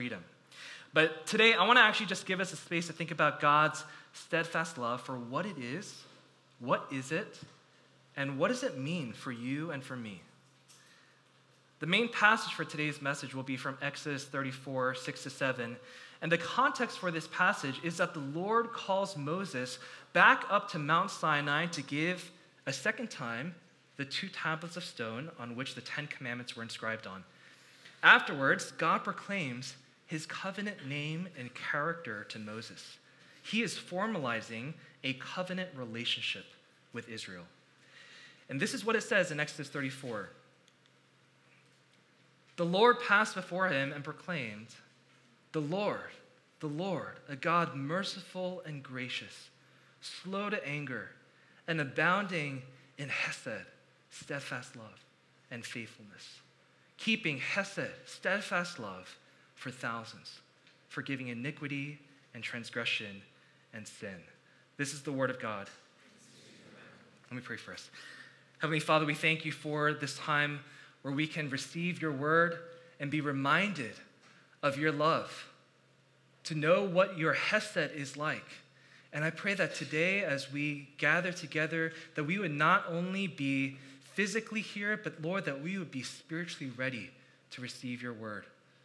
freedom. But today, I want to actually just give us a space to think about God's steadfast love for what it is, what is it, and what does it mean for you and for me? The main passage for today's message will be from Exodus 34, 6-7. And the context for this passage is that the Lord calls Moses back up to Mount Sinai to give a second time the 2 tablets of stone on which the 10 commandments were inscribed on. Afterwards, God proclaims his covenant name and character to Moses. He is formalizing a covenant relationship with Israel. And this is what it says in Exodus 34. The Lord passed before him and proclaimed, the Lord, a God merciful and gracious, slow to anger, and abounding in hesed, steadfast love, and faithfulness, keeping hesed, steadfast love, for thousands, forgiving iniquity and transgression and sin. This is the word of God. Let me pray first. Heavenly Father, we thank you for this time where we can receive your word and be reminded of your love, to know what your hesed is like. And I pray that today, as we gather together, that we would not only be physically here, but Lord, that we would be spiritually ready to receive your word.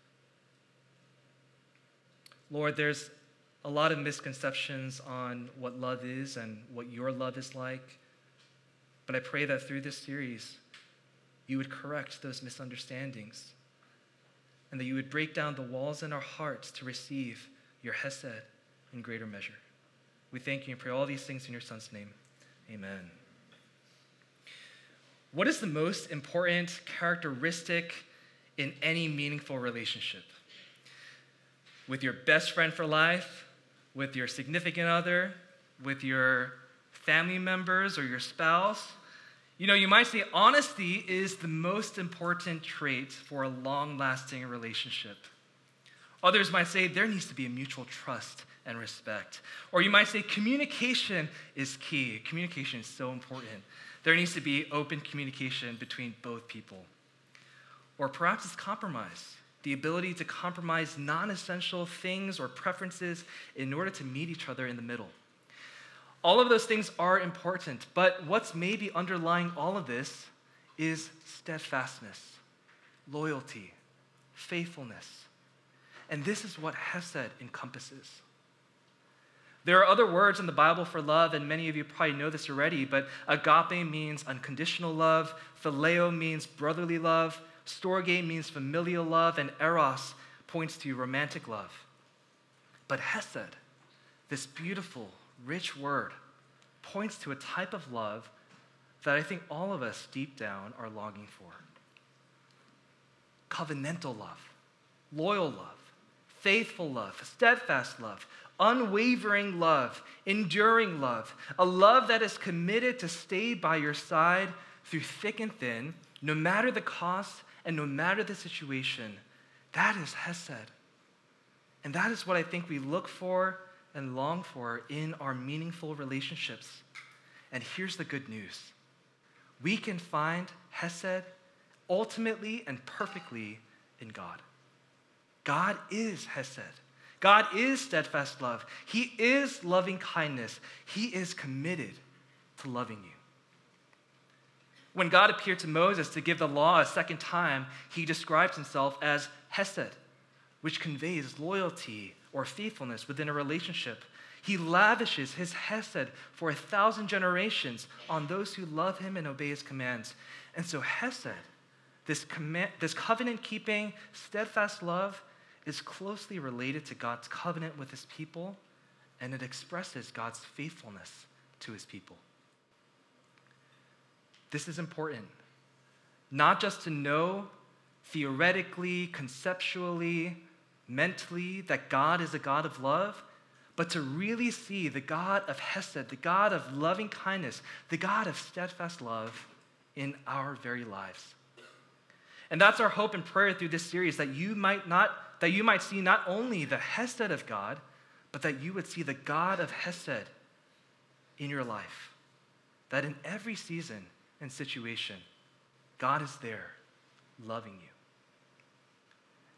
Lord, there's a lot of misconceptions on what love is and what your love is like. But I pray that through this series, you would correct those misunderstandings and that you would break down the walls in our hearts to receive your hesed in greater measure. We thank you and pray all these things in your Son's name. Amen. What is the most important characteristic in any meaningful relationship? With your best friend for life, with your significant other, with your family members or your spouse? You might say honesty is the most important trait for a long-lasting relationship. Others might say there needs to be a mutual trust and respect. Or you might say communication is key. Communication is so important. There needs to be open communication between both people. Or perhaps it's compromise, the ability to compromise non-essential things or preferences in order to meet each other in the middle. All of those things are important, but what's maybe underlying all of this is steadfastness, loyalty, faithfulness. And this is what hesed encompasses. There are other words in the Bible for love, and many of you probably know this already, but agape means unconditional love, phileo means brotherly love, storge means familial love, and eros points to romantic love. But hesed, this beautiful, rich word, points to a type of love that I think all of us deep down are longing for. Covenantal love, loyal love, faithful love, steadfast love, unwavering love, enduring love, a love that is committed to stay by your side through thick and thin, no matter the cost and no matter the situation. That is hesed. And that is what I think we look for and long for in our meaningful relationships. And here's the good news. We can find hesed ultimately and perfectly in God. God is hesed. God is steadfast love. He is loving kindness. He is committed to loving you. When God appeared to Moses to give the law a second time, he describes himself as hesed, which conveys loyalty or faithfulness within a relationship. He lavishes his hesed for 1,000 generations on those who love him and obey his commands. And so hesed, this covenant-keeping, steadfast love, is closely related to God's covenant with his people, and it expresses God's faithfulness to his people. This is important, not just to know theoretically, conceptually, mentally that God is a God of love, but to really see the God of hesed, the God of loving kindness, the God of steadfast love in our very lives. And that's our hope and prayer through this series, that you might see not only the hesed of God, but that you would see the God of hesed in your life. That in every season and situation, God is there loving you.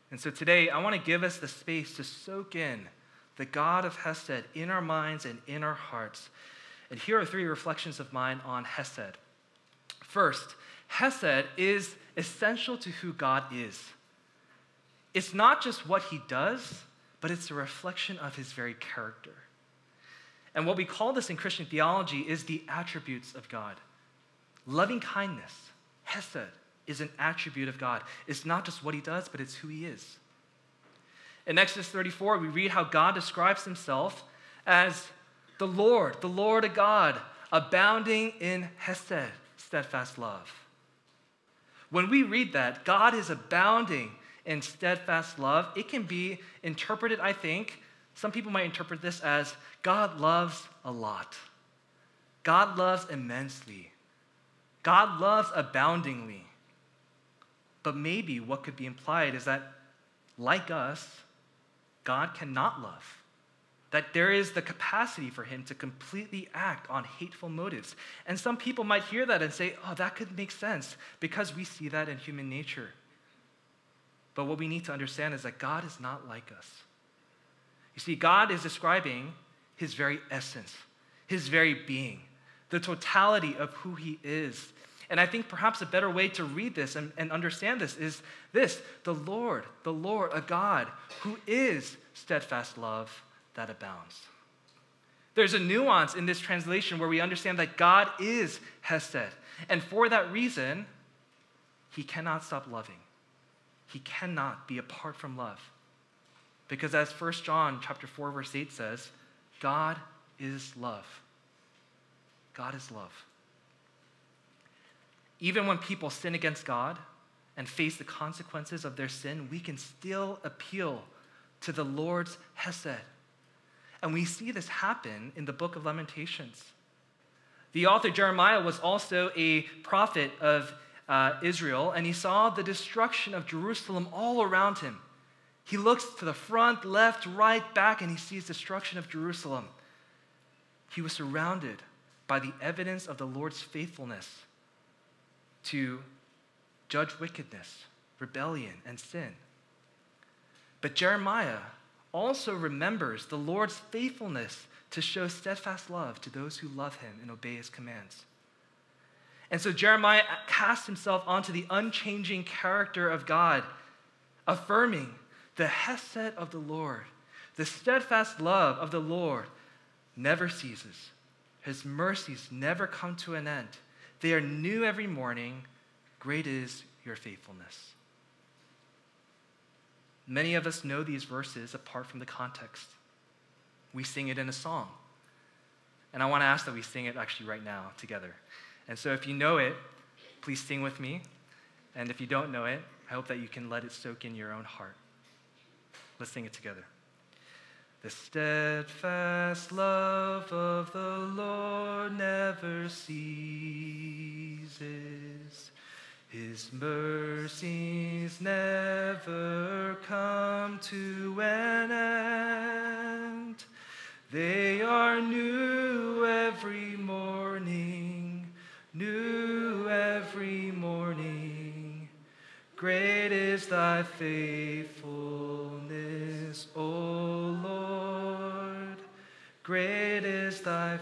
And so today, I want to give us the space to soak in the God of Hesed in our minds and in our hearts. And here are 3 reflections of mine on Hesed. First, Hesed is essential to who God is. It's not just what he does, but it's a reflection of his very character. And what we call this in Christian theology is the attributes of God. Loving kindness, Hesed, is an attribute of God. It's not just what he does, but it's who he is. In Exodus 34, we read how God describes himself as the Lord a God, abounding in Hesed, steadfast love. When we read that, God is abounding in steadfast love, it can be interpreted, I think, some people might interpret this as God loves a lot. God loves immensely. God loves aboundingly. But maybe what could be implied is that, like us, God cannot love. That there is the capacity for him to completely act on hateful motives. And some people might hear that and say, oh, that could make sense because we see that in human nature. But what we need to understand is that God is not like us. You see, God is describing his very essence, his very being, the totality of who he is. And I think perhaps a better way to read this and understand this is this: the Lord, a God who is steadfast love that abounds. There's a nuance in this translation where we understand that God is Hesed. And for that reason, he cannot stop loving. He cannot be apart from love. Because as 1 John chapter 4, verse 8 says, God is love. God is love. Even when people sin against God and face the consequences of their sin, we can still appeal to the Lord's Hesed. And we see this happen in the book of Lamentations. The author Jeremiah was also a prophet of Israel, and he saw the destruction of Jerusalem all around him. He looks to the front, left, right, back, and he sees destruction of Jerusalem. He was surrounded by the evidence of the Lord's faithfulness to judge wickedness, rebellion, and sin. But Jeremiah also remembers the Lord's faithfulness to show steadfast love to those who love him and obey his commands. And so Jeremiah casts himself onto the unchanging character of God, affirming the Hesed of the Lord, the steadfast love of the Lord never ceases. His mercies never come to an end. They are new every morning. Great is your faithfulness. Many of us know these verses apart from the context. We sing it in a song. And I want to ask that we sing it actually right now together. And so if you know it, please sing with me. And if you don't know it, I hope that you can let it soak in your own heart. Let's sing it together. The steadfast love of the Lord never ceases. His mercies never come to an end. They are new every morning, new every morning. Great is thy faithfulness, O Lord. Great is thy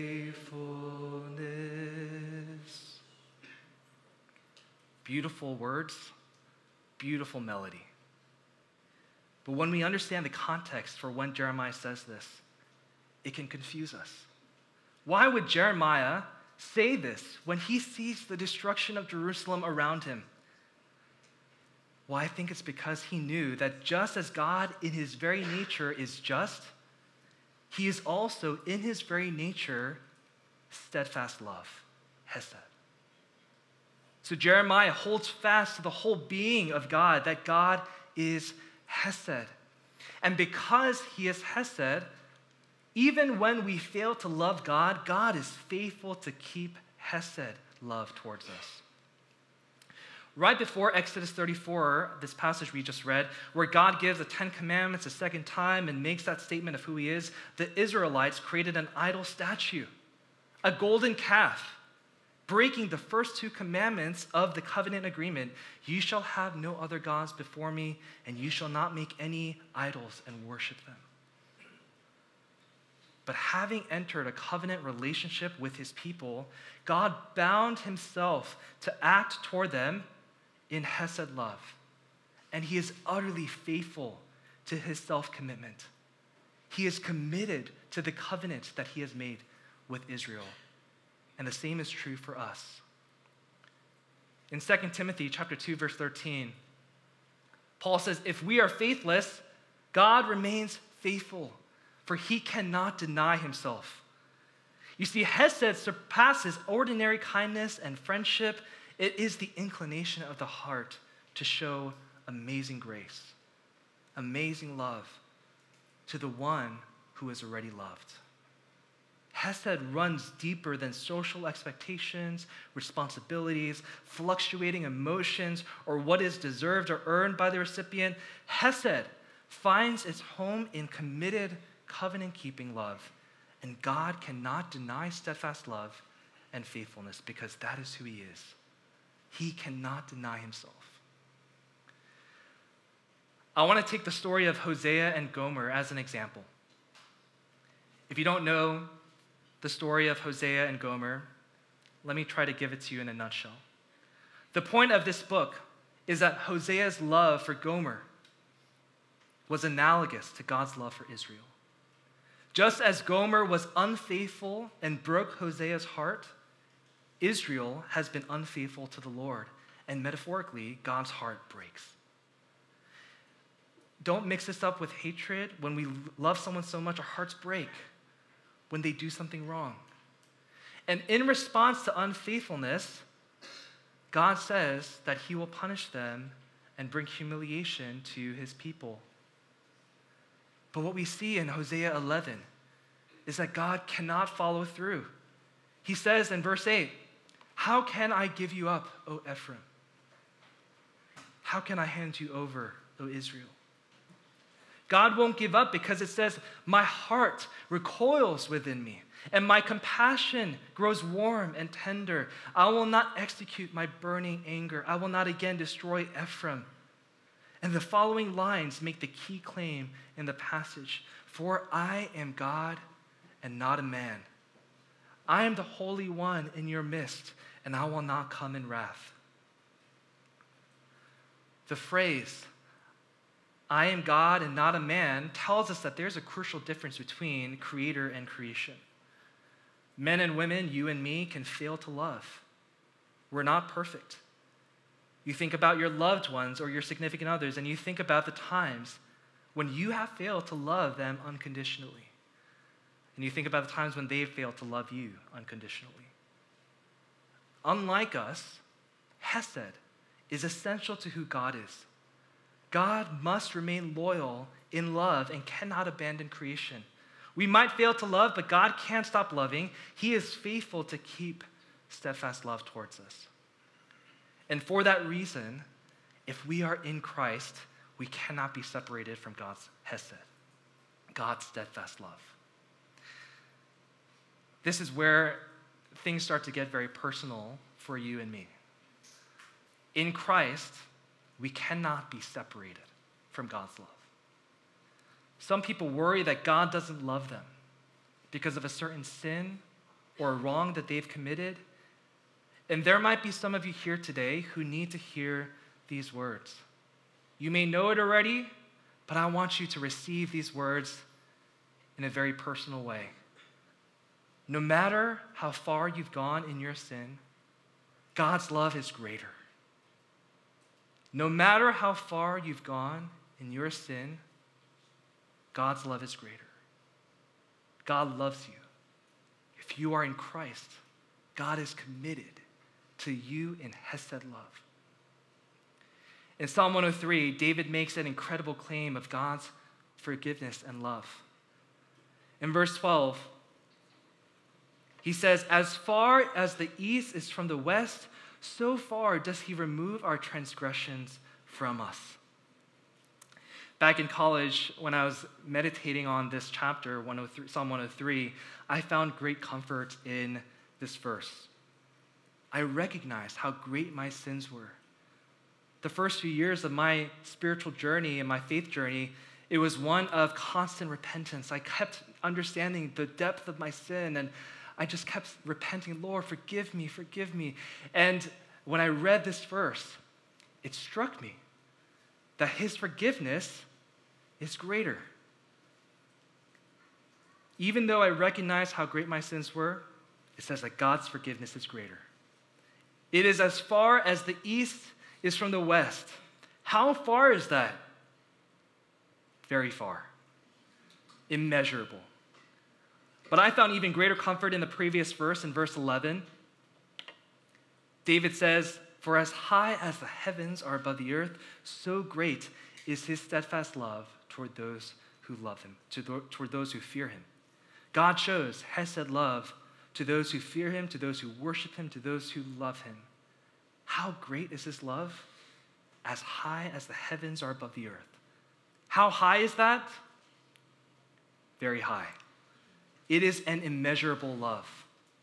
faithfulness. Beautiful words, beautiful melody. But when we understand the context for when Jeremiah says this, it can confuse us. Why would Jeremiah say this when he sees the destruction of Jerusalem around him? Well, I think it's because he knew that just as God in his very nature is just, he is also in his very nature steadfast love, Hesed. So Jeremiah holds fast to the whole being of God, that God is Hesed. And because he is Hesed, even when we fail to love God, God is faithful to keep Hesed love towards us. Right before Exodus 34, this passage we just read, where God gives the 10 Commandments a second time and makes that statement of who he is, the Israelites created an idol statue, a golden calf. breaking the first two commandments of the covenant agreement. You shall have no other gods before me, and you shall not make any idols and worship them. But having entered a covenant relationship with his people, God bound himself to act toward them in Hesed love. And he is utterly faithful to his self-commitment. He is committed to the covenant that he has made with Israel. And the same is true for us. In 2 Timothy chapter 2, verse 13, Paul says, if we are faithless, God remains faithful, for he cannot deny himself. You see, Hesed surpasses ordinary kindness and friendship. It is the inclination of the heart to show amazing grace, amazing love to the one who is already loved. Hesed runs deeper than social expectations, responsibilities, fluctuating emotions, or what is deserved or earned by the recipient. Hesed finds its home in committed, covenant-keeping love, and God cannot deny steadfast love and faithfulness because that is who he is. He cannot deny himself. I want to take the story of Hosea and Gomer as an example. If you don't know the story of Hosea and Gomer, let me try to give it to you in a nutshell. The point of this book is that Hosea's love for Gomer was analogous to God's love for Israel. Just as Gomer was unfaithful and broke Hosea's heart, Israel has been unfaithful to the Lord, and metaphorically, God's heart breaks. Don't mix this up with hatred. When we love someone so much, our hearts break when they do something wrong. And in response to unfaithfulness, God says that he will punish them and bring humiliation to his people. But what we see in Hosea 11 is that God cannot follow through. He says in verse 8, how can I give you up, O Ephraim? How can I hand you over, O Israel? God won't give up because it says, my heart recoils within me, and my compassion grows warm and tender. I will not execute my burning anger. I will not again destroy Ephraim. And the following lines make the key claim in the passage. For I am God and not a man. I am the Holy One in your midst, and I will not come in wrath. The phrase, I am God and not a man, tells us that there's a crucial difference between creator and creation. Men and women, you and me, can fail to love. We're not perfect. You think about your loved ones or your significant others, and you think about the times when you have failed to love them unconditionally. And you think about the times when they failed to love you unconditionally. Unlike us, Hesed is essential to who God is. God must remain loyal in love and cannot abandon creation. We might fail to love, but God can't stop loving. He is faithful to keep steadfast love towards us. And for that reason, if we are in Christ, we cannot be separated from God's Hesed, God's steadfast love. This is where things start to get very personal for you and me. In Christ, we cannot be separated from God's love. Some people worry that God doesn't love them because of a certain sin or a wrong that they've committed. And there might be some of you here today who need to hear these words. You may know it already, but I want you to receive these words in a very personal way. No matter how far you've gone in your sin, God's love is greater. No matter how far you've gone in your sin, God's love is greater. God loves you. If you are in Christ, God is committed to you in Hesed love. In Psalm 103, David makes an incredible claim of God's forgiveness and love. In verse 12, he says, as far as the east is from the west, so far does he remove our transgressions from us. Back in college, when I was meditating on this chapter, Psalm 103, I found great comfort in this verse. I recognized how great my sins were. The first few years of my spiritual journey and my faith journey, it was one of constant repentance. I kept understanding the depth of my sin, and I just kept repenting, Lord, forgive me, forgive me. And when I read this verse, it struck me that his forgiveness is greater. Even though I recognize how great my sins were, it says that God's forgiveness is greater. It is as far as the east is from the west. How far is that? Very far. Immeasurable. But I found even greater comfort in the previous verse, in verse 11. David says, "For as high as the heavens are above the earth, so great is his steadfast love toward those who love him, toward those who fear him." God shows hesed love to those who fear him, to those who worship him, to those who love him. How great is his love? As high as the heavens are above the earth. How high is that? Very high. It is an immeasurable love.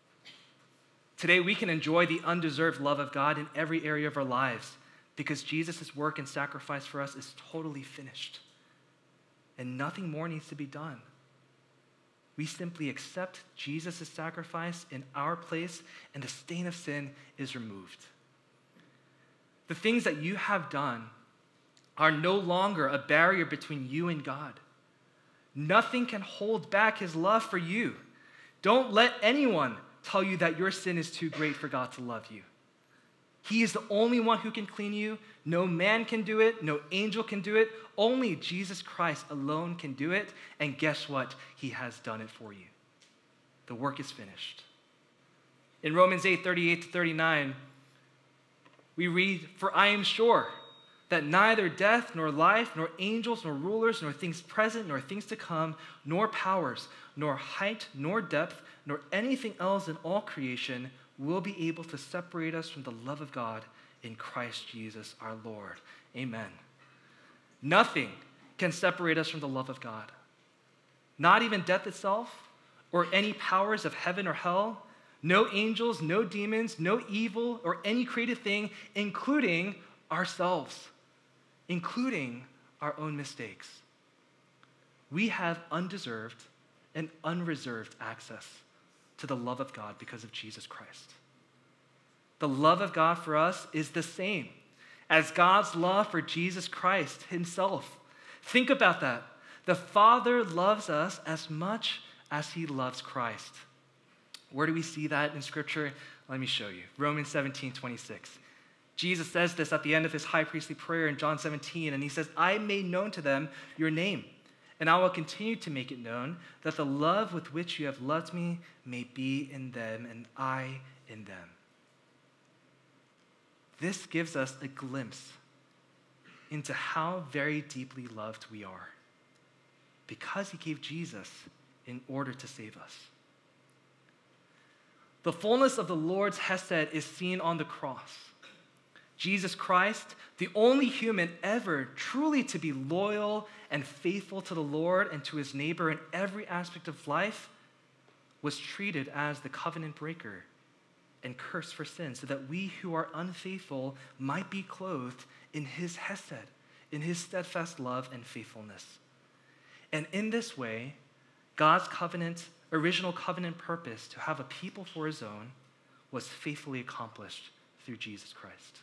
Today we can enjoy the undeserved love of God in every area of our lives because Jesus' work and sacrifice for us is totally finished. And nothing more needs to be done. We simply accept Jesus' sacrifice in our place, and the stain of sin is removed. The things that you have done are no longer a barrier between you and God. Nothing can hold back his love for you. Don't let anyone tell you that your sin is too great for God to love you. He is the only one who can clean you. No man can do it. No angel can do it. Only Jesus Christ alone can do it. And guess what? He has done it for you. The work is finished. In Romans 8:38-39, we read, "For I am sure that neither death, nor life, nor angels, nor rulers, nor things present, nor things to come, nor powers, nor height, nor depth, nor anything else in all creation will be able to separate us from the love of God in Christ Jesus our Lord." Amen. Nothing can separate us from the love of God. Not even death itself, or any powers of heaven or hell, no angels, no demons, no evil, or any created thing, including ourselves, including our own mistakes. We have undeserved and unreserved access to the love of God because of Jesus Christ. The love of God for us is the same as God's love for Jesus Christ himself. Think about that. The Father loves us as much as he loves Christ. Where do we see that in Scripture? Let me show you. Romans 17:26. Jesus says this at the end of his high priestly prayer in John 17, and he says, "I made known to them your name, and I will continue to make it known, that the love with which you have loved me may be in them, and I in them." This gives us a glimpse into how very deeply loved we are, because he gave Jesus in order to save us. The fullness of the Lord's hesed is seen on the cross. Jesus Christ, the only human ever truly to be loyal and faithful to the Lord and to his neighbor in every aspect of life, was treated as the covenant breaker and cursed for sin, so that we who are unfaithful might be clothed in his hesed, in his steadfast love and faithfulness. And in this way, God's original covenant purpose to have a people for his own was faithfully accomplished through Jesus Christ.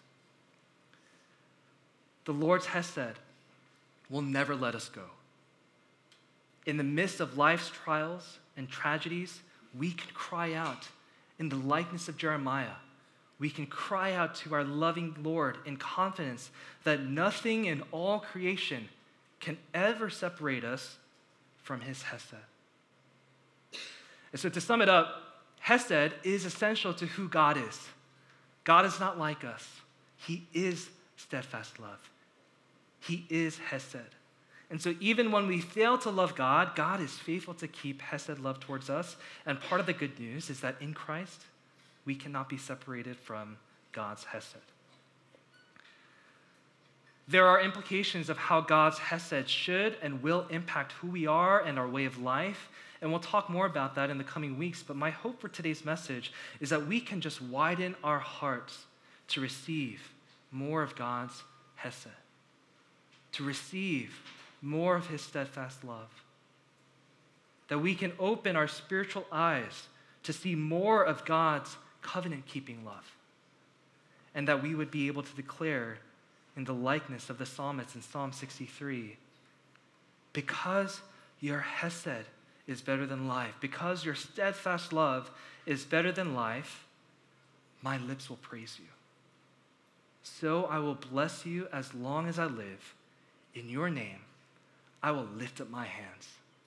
The Lord's hesed will never let us go. In the midst of life's trials and tragedies, we can cry out in the likeness of Jeremiah. We can cry out to our loving Lord in confidence that nothing in all creation can ever separate us from his hesed. And so to sum it up, hesed is essential to who God is. God is not like us. He is steadfast love. He is hesed. And so even when we fail to love God, God is faithful to keep hesed love towards us. And part of the good news is that in Christ, we cannot be separated from God's hesed. There are implications of how God's hesed should and will impact who we are and our way of life. And we'll talk more about that in the coming weeks. But my hope for today's message is that we can just widen our hearts to receive more of God's hesed, to receive more of his steadfast love. That we can open our spiritual eyes to see more of God's covenant-keeping love. And that we would be able to declare in the likeness of the psalmist in Psalm 63, because your hesed is better than life, because your steadfast love is better than life, my lips will praise you. So I will bless you as long as I live. In your name, I will lift up my hands.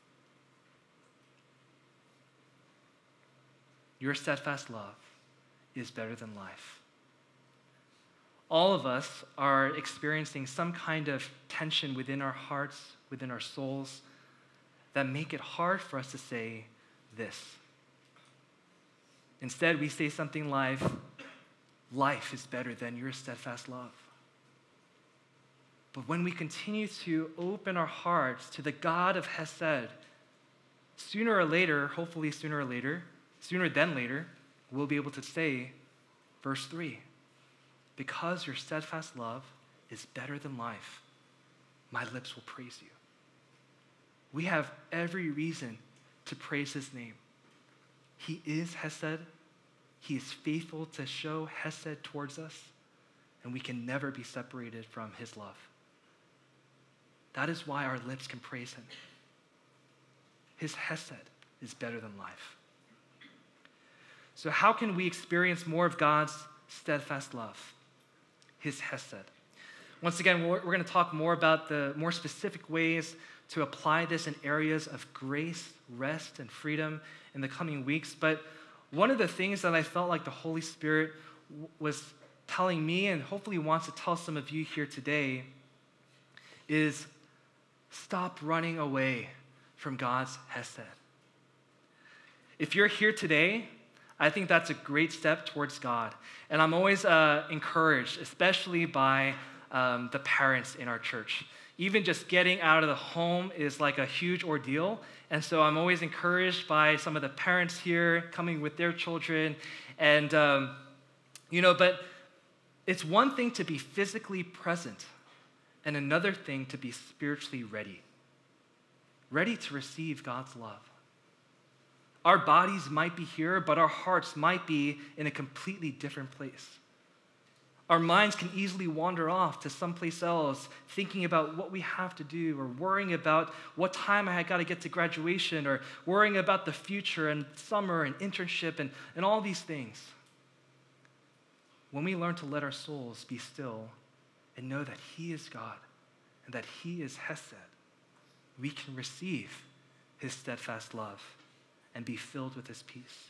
Your steadfast love is better than life. All of us are experiencing some kind of tension within our hearts, within our souls, that make it hard for us to say this. Instead, we say something like, life is better than your steadfast love. But when we continue to open our hearts to the God of Hesed, sooner or later, hopefully sooner than later, we'll be able to say, verse 3, because your steadfast love is better than life, my lips will praise you. We have every reason to praise his name. He is Hesed. He is faithful to show Hesed towards us, and we can never be separated from his love. That is why our lips can praise him. His Hesed is better than life. So how can we experience more of God's steadfast love? His Hesed. Once again, we're going to talk more about the more specific ways to apply this in areas of grace, rest, and freedom in the coming weeks. But one of the things that I felt like the Holy Spirit was telling me, and hopefully wants to tell some of you here today, is stop running away from God's Hesed. If you're here today, I think that's a great step towards God. And I'm always encouraged, especially by the parents in our church. Even just getting out of the home is like a huge ordeal. And so I'm always encouraged by some of the parents here coming with their children. And, but it's one thing to be physically present and another thing to be spiritually ready to receive God's love. Our bodies might be here, but our hearts might be in a completely different place. Our minds can easily wander off to someplace else, thinking about what we have to do, or worrying about what time I got to get to graduation, or worrying about the future and summer and internship and all these things. When we learn to let our souls be still and know that he is God and that he is Hesed, we can receive his steadfast love and be filled with his peace.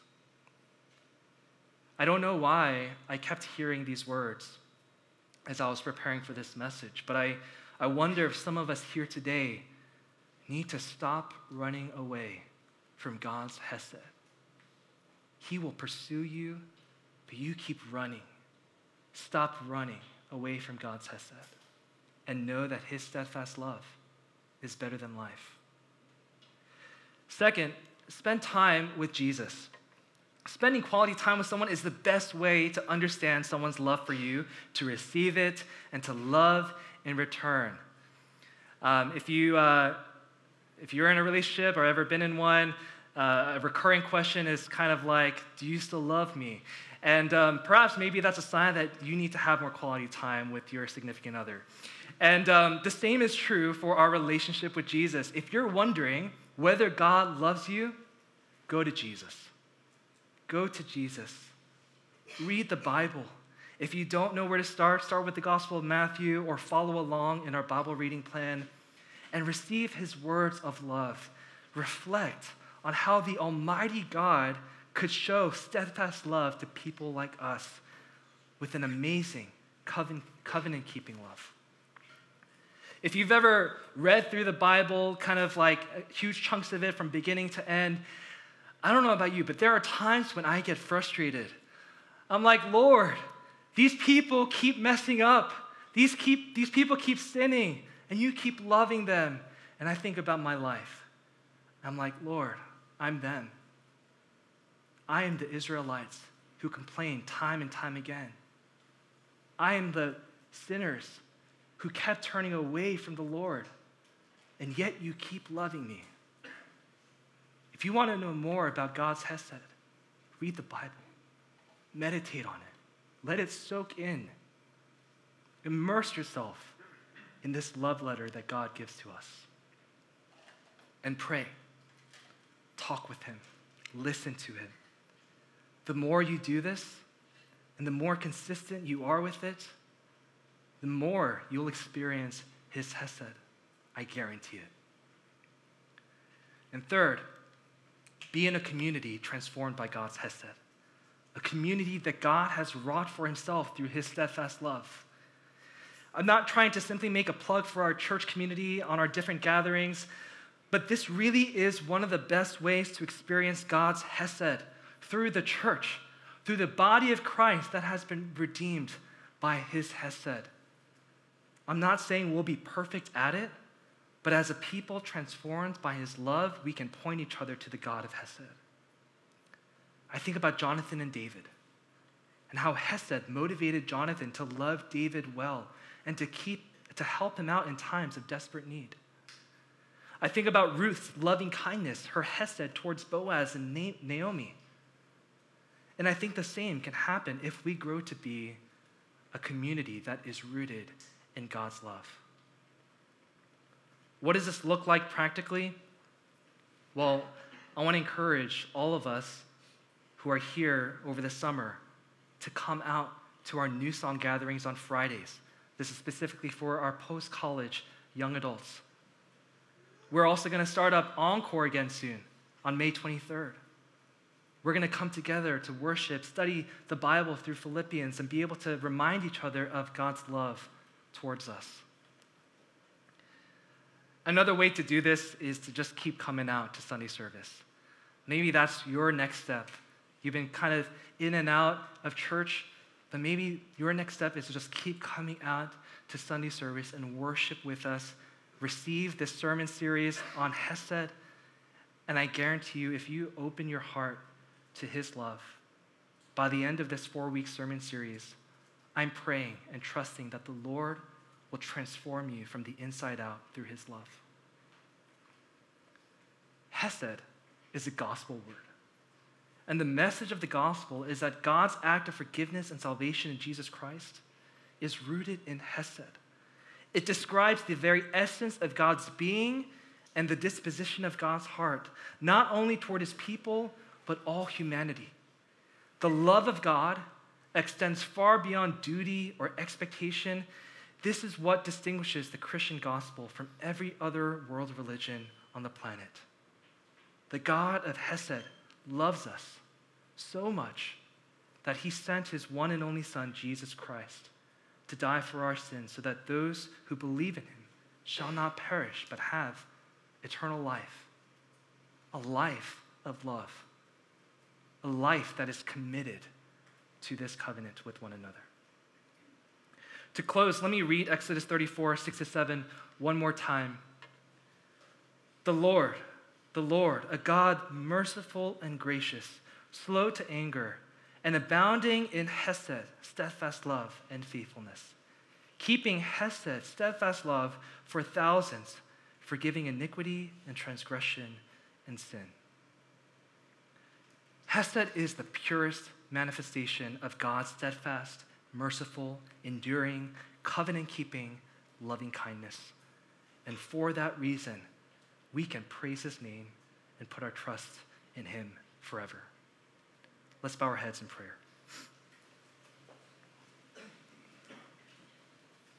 I don't know why I kept hearing these words as I was preparing for this message, but I wonder if some of us here today need to stop running away from God's Hesed. He will pursue you, but you keep running. Stop running away from God's Hesed and know that his steadfast love is better than life. Second, spend time with Jesus. Spending quality time with someone is the best way to understand someone's love for you, to receive it, and to love in return. If you're in a relationship or ever been in one, a recurring question is kind of like, do you still love me? And perhaps maybe that's a sign that you need to have more quality time with your significant other. And the same is true for our relationship with Jesus. If you're wondering whether God loves you, go to Jesus. Go to Jesus. Read the Bible. If you don't know where to start with the Gospel of Matthew or follow along in our Bible reading plan and receive his words of love. Reflect on how the Almighty God could show steadfast love to people like us with an amazing covenant-keeping love. If you've ever read through the Bible, kind of like huge chunks of it from beginning to end, I don't know about you, but there are times when I get frustrated. I'm like, Lord, these people keep messing up. These people keep sinning, and you keep loving them. And I think about my life. I'm like, Lord, I'm them. I am the Israelites who complain time and time again. I am the sinners who kept turning away from the Lord, and yet you keep loving me. If you want to know more about God's Hesed, read the Bible. Meditate on it. Let it soak in. Immerse yourself in this love letter that God gives to us. And pray. Talk with him. Listen to him. The more you do this, and the more consistent you are with it, the more you'll experience his Hesed. I guarantee it. And third, be in a community transformed by God's Hesed. A community that God has wrought for himself through his steadfast love. I'm not trying to simply make a plug for our church community on our different gatherings, but this really is one of the best ways to experience God's Hesed through the church, through the body of Christ that has been redeemed by his Hesed. I'm not saying we'll be perfect at it, but as a people transformed by his love, we can point each other to the God of Hesed. I think about Jonathan and David and how Hesed motivated Jonathan to love David well and to help him out in times of desperate need. I think about Ruth's loving kindness, her Hesed towards Boaz and Naomi. And I think the same can happen if we grow to be a community that is rooted in God's love. What does this look like practically? Well, I want to encourage all of us who are here over the summer to come out to our New Song gatherings on Fridays. This is specifically for our post-college young adults. We're also going to start up Encore again soon on May 23rd. We're going to come together to worship, study the Bible through Philippians, and be able to remind each other of God's love towards us. Another way to do this is to just keep coming out to Sunday service. Maybe that's your next step. You've been kind of in and out of church, but maybe your next step is to just keep coming out to Sunday service and worship with us. Receive this sermon series on Hesed, and I guarantee you, if you open your heart to his love, by the end of this 4-week sermon series, I'm praying and trusting that the Lord will transform you from the inside out through his love. Hesed is a gospel word. And the message of the gospel is that God's act of forgiveness and salvation in Jesus Christ is rooted in Hesed. It describes the very essence of God's being and the disposition of God's heart, not only toward his people, but all humanity. The love of God extends far beyond duty or expectation. This is what distinguishes the Christian gospel from every other world religion on the planet. The God of Hesed loves us so much that he sent his one and only Son, Jesus Christ, to die for our sins so that those who believe in him shall not perish but have eternal life, a life of love, a life that is committed to this covenant with one another. To close, let me read Exodus 34, 6-7 one more time. The Lord, a God merciful and gracious, slow to anger, and abounding in Hesed, steadfast love and faithfulness, keeping Hesed, steadfast love for thousands, forgiving iniquity and transgression and sin. Hesed is the purest manifestation of God's steadfast, merciful, enduring, covenant-keeping, loving kindness. And for that reason, we can praise his name and put our trust in him forever. Let's bow our heads in prayer.